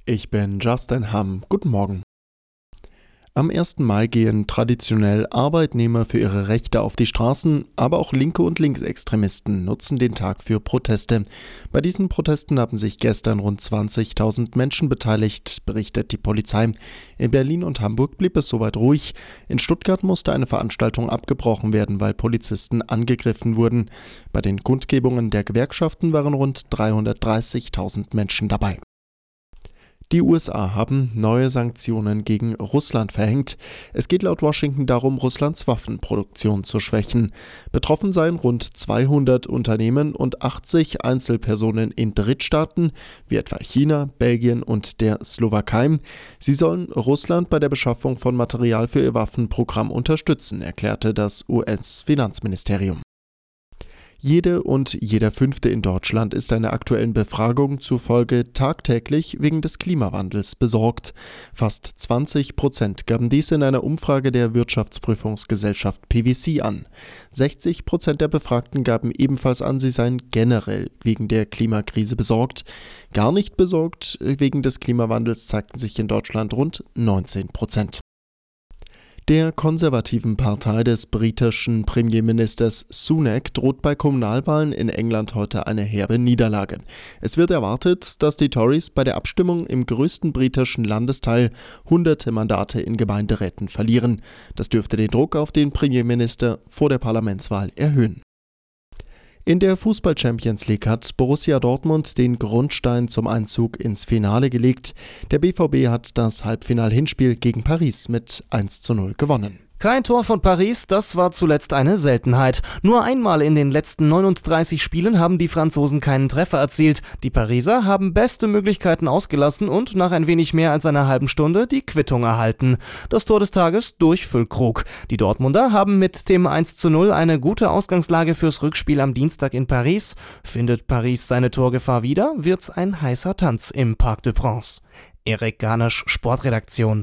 Ich bin Justin Hamm. Guten Morgen. Am 1. Mai gehen traditionell Arbeitnehmer für ihre Rechte auf die Straßen, aber auch Linke und Linksextremisten nutzen den Tag für Proteste. Bei diesen Protesten haben sich gestern rund 20.000 Menschen beteiligt, berichtet die Polizei. In Berlin und Hamburg blieb es soweit ruhig. In Stuttgart musste eine Veranstaltung abgebrochen werden, weil Polizisten angegriffen wurden. Bei den Kundgebungen der Gewerkschaften waren rund 330.000 Menschen dabei. Die USA haben neue Sanktionen gegen Russland verhängt. Es geht laut Washington darum, Russlands Waffenproduktion zu schwächen. Betroffen seien rund 200 Unternehmen und 80 Einzelpersonen in Drittstaaten, wie etwa China, Belgien und der Slowakei. Sie sollen Russland bei der Beschaffung von Material für ihr Waffenprogramm unterstützen, erklärte das US-Finanzministerium. Jede und jeder Fünfte in Deutschland ist einer aktuellen Befragung zufolge tagtäglich wegen des Klimawandels besorgt. Fast 20% gaben dies in einer Umfrage der Wirtschaftsprüfungsgesellschaft PwC an. 60% der Befragten gaben ebenfalls an, sie seien generell wegen der Klimakrise besorgt. Gar nicht besorgt wegen des Klimawandels zeigten sich in Deutschland rund 19%. Der konservativen Partei des britischen Premierministers Sunak droht bei Kommunalwahlen in England heute eine herbe Niederlage. Es wird erwartet, dass die Tories bei der Abstimmung im größten britischen Landesteil hunderte Mandate in Gemeinderäten verlieren. Das dürfte den Druck auf den Premierminister vor der Parlamentswahl erhöhen. In der Fußball-Champions League hat Borussia Dortmund den Grundstein zum Einzug ins Finale gelegt. Der BVB hat das Halbfinal-Hinspiel gegen Paris mit 1:0 gewonnen. Kein Tor von Paris, das war zuletzt eine Seltenheit. Nur einmal in den letzten 39 Spielen haben die Franzosen keinen Treffer erzielt. Die Pariser haben beste Möglichkeiten ausgelassen und nach ein wenig mehr als einer halben Stunde die Quittung erhalten. Das Tor des Tages durch Füllkrug. Die Dortmunder haben mit dem 1:0 eine gute Ausgangslage fürs Rückspiel am Dienstag in Paris. Findet Paris seine Torgefahr wieder, wird's ein heißer Tanz im Parc des Princes. Erik Garnisch, Sportredaktion.